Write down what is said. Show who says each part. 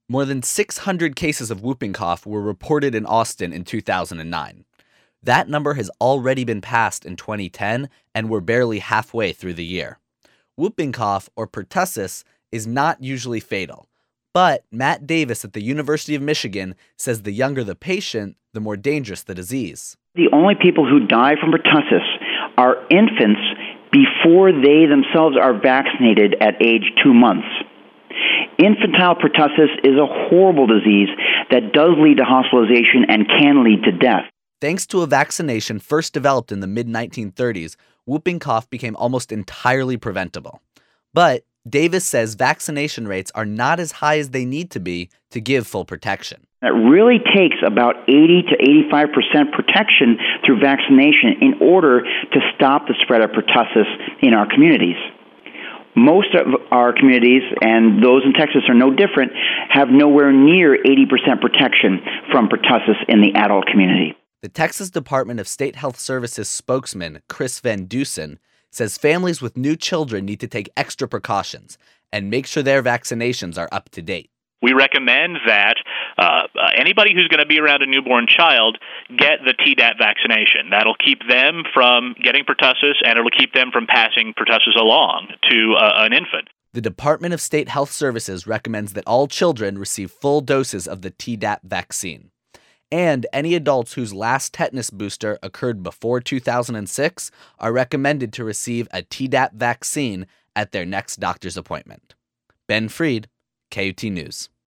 Speaker 1: More than 600 cases of whooping cough were reported in Austin in 2009. That number has already been passed in 2010, and we're barely halfway through the year. Whooping cough, or pertussis, is not usually fatal. But Matt Davis at the University of Michigan says the younger the patient, the more dangerous the disease.
Speaker 2: The only people who die from pertussis are infants before they themselves are vaccinated at age 2 months. Infantile pertussis is a horrible disease that does lead to hospitalization and can lead to death.
Speaker 1: Thanks to a vaccination first developed in the mid-1930s, whooping cough became almost entirely preventable. But Davis says vaccination rates are not as high as they need to be to give full protection.
Speaker 2: It really takes about 80 to 85% protection through vaccination in order to stop the spread of pertussis in our communities. Most of our communities, and those in Texas are no different, have nowhere near 80% protection from pertussis in the adult community.
Speaker 1: The Texas Department of State Health Services spokesman, Chris Van Dusen, says families with new children need to take extra precautions and make sure their vaccinations are up to date.
Speaker 3: We recommend that anybody who's going to be around a newborn child get the Tdap vaccination. That'll keep them from getting pertussis, and it'll keep them from passing pertussis along to an infant.
Speaker 1: The Department of State Health Services recommends that all children receive full doses of the Tdap vaccine. And any adults whose last tetanus booster occurred before 2006 are recommended to receive a Tdap vaccine at their next doctor's appointment. Ben Fried, KUT News.